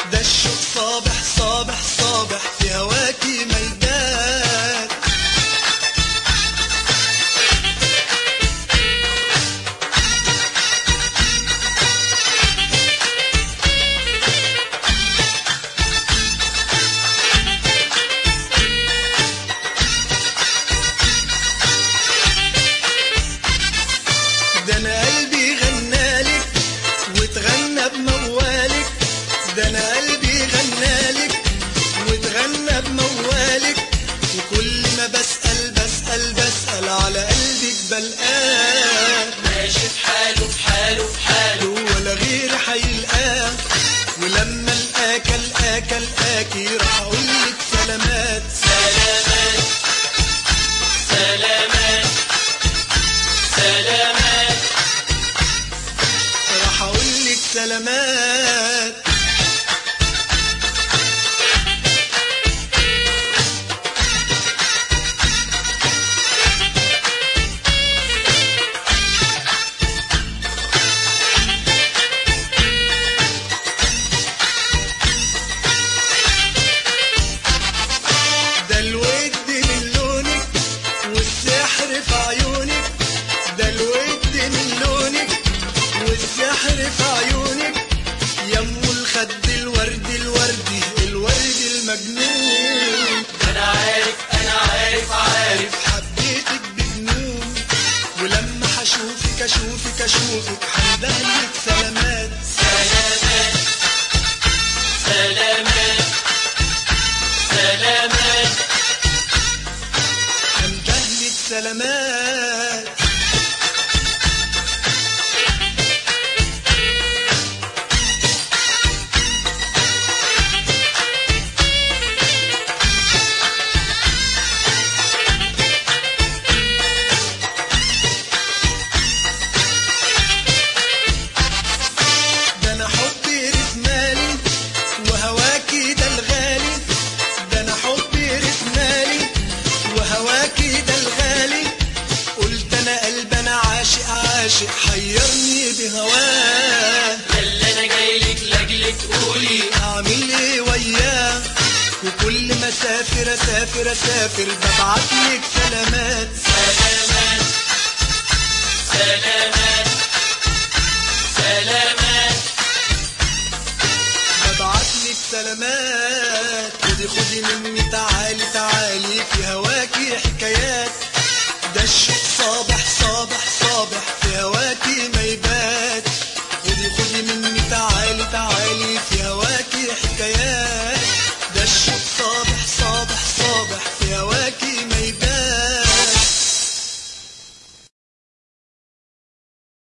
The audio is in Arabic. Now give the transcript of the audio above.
ده الشوق صابح صابح صابح في هواكي ميدان. ده انا قلبي غنالك واتغنى بموالك، ده انا قلبي غنالك واتغنى بموالك، وكل ما بسأل بسأل بسأل على قلبك بلقاه ماشي في حاله في حاله في حاله، ولا غير حيلقاه. ولما القاك القاك القاكي راح اقولك سلامات سلامات سلامات سلامات، راح اقولك سلامات. ده الود من لونك والسحر في عيونك، ده الود من لونك والسحر في عيونك، يم الخد الورد الوردي الورد المجنون. انا عارف انا عارف عارف، حبيتك بجنون، ولما هشوفك اشوفك اشوفك هندهلك سلامات سلامات سلامات سلامات، هندهلك سلامات. ده انا حبي رسمالي وهواكي ده الغالي، ده انا حبي رسمالي وهواكي ده الغالي، قلت انا قلب انا عاشق عاشق حيرني بهواه. اللي انا جايلك لاجلك قولي اعمل ايه وياه، وكل ما اسافر اسافر اسافر ببعتلك سلامات سلامات سلامات سلامات، ببعتلك سلامات. خدي خدي مني تعالي تعالي في هواكي حكايات، ده الشوق